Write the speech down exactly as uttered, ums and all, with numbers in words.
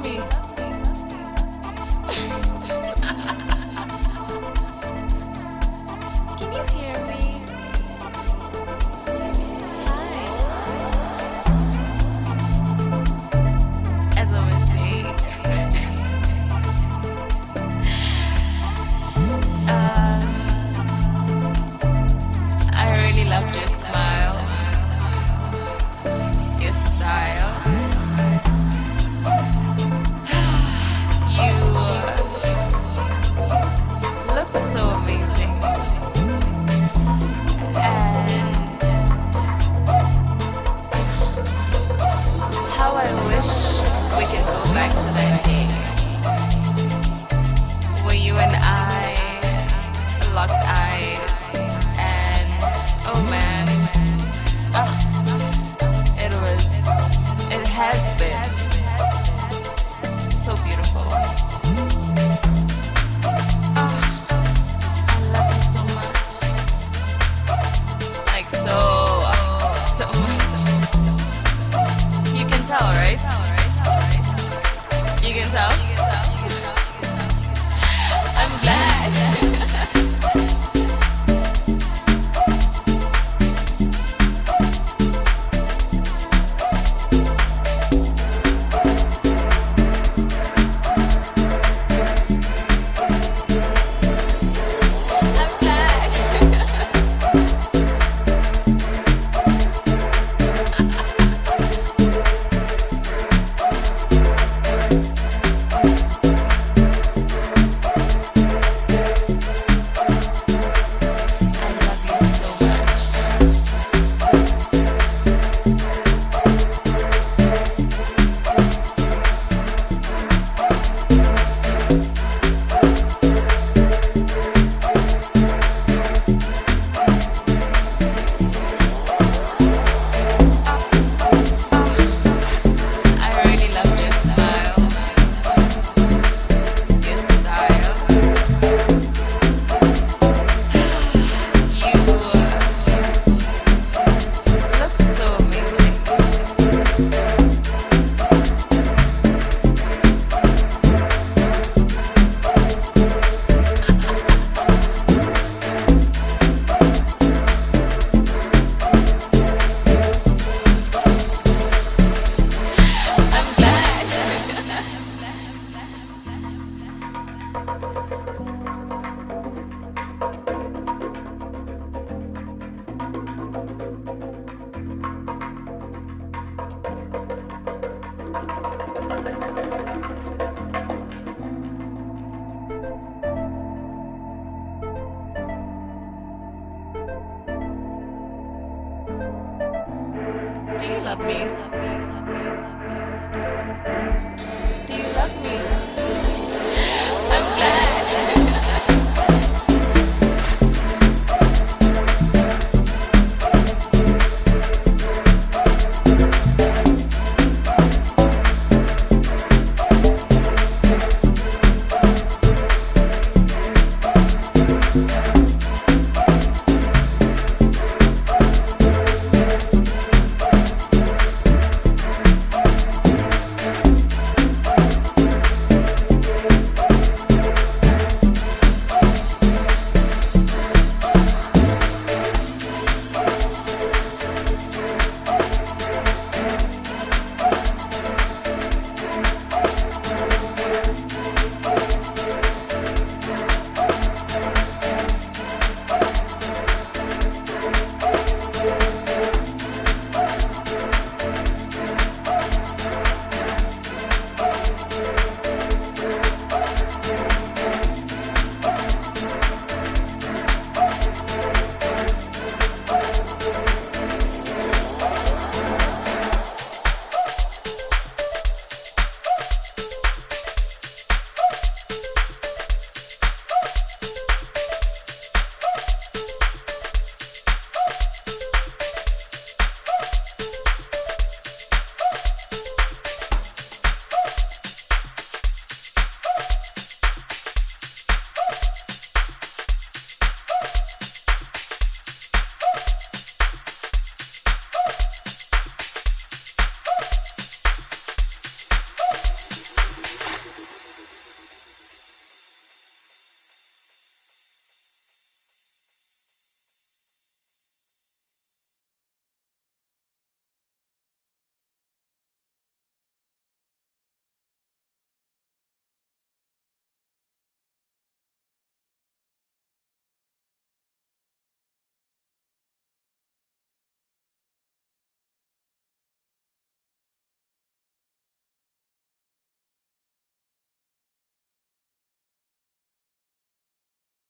me? Can you hear me? Hi. As I was saying, um, I really loved your smile, your style. You look so amazing, and how I wish we could go back to that day where you and I locked eyes, and oh man, ah, it was, it has been so beautiful. Ah, I love you so much, like so, so much. You can tell, right? You can tell? I'm glad. I'm glad. I love you so much. I really love your smile, your style. You look so amazing. I'm glad. Do you love me?